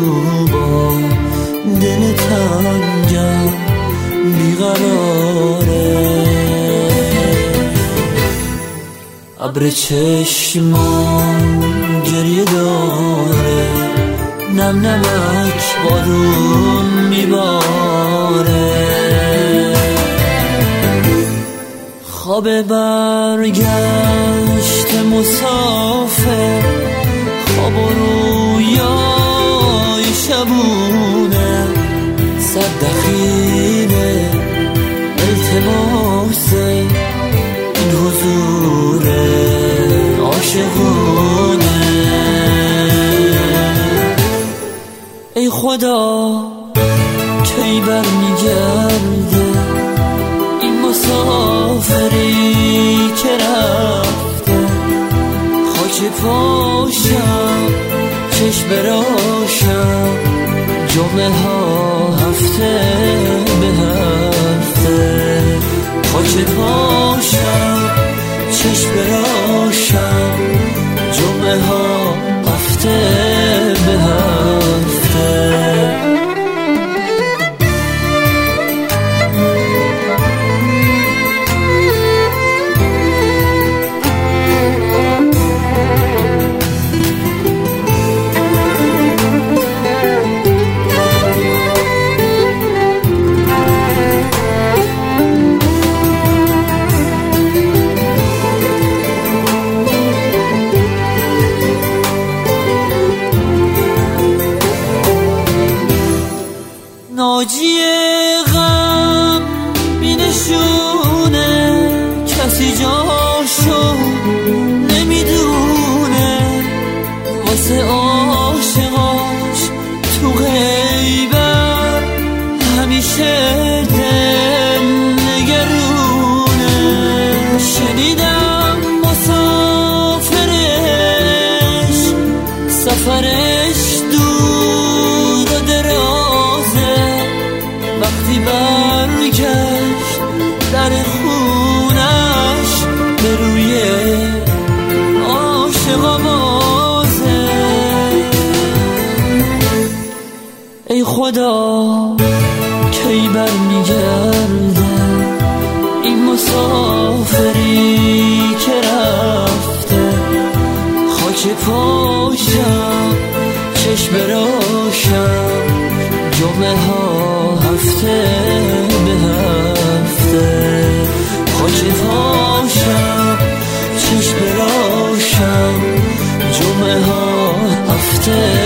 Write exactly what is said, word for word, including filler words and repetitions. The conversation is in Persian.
با دل تنگم بیقراره. ابر چشمام گریه داره، نم نمک بارون میباره. خواب برگشت مسافر، خواب و رویای شبونه، صد دخیله التماس این حضور عاشقونه. ای خدا کی برمیگرده این مسافری که رفته، خاک پاشم چشم براشم جمعه ها هفته به هفته. خاک پاشم چشم براشم جمعه ها هفته به هفته. ناجی غم بینشونه، کسی جاشو نمیدونه، واسه عاشقاش تو غیبت همیشه دل نگرونه. شنیدم مسافرش سفرش دور و درازه، وقتی برگشت در خونش به روی عاشقا بازه. ای خدا کی برمیگرده این مسافری که رفته، خاک پاشم چشم براشم جمعه ها هفته به هفته. خاک پاشم چشم براشم جمعه ها هفته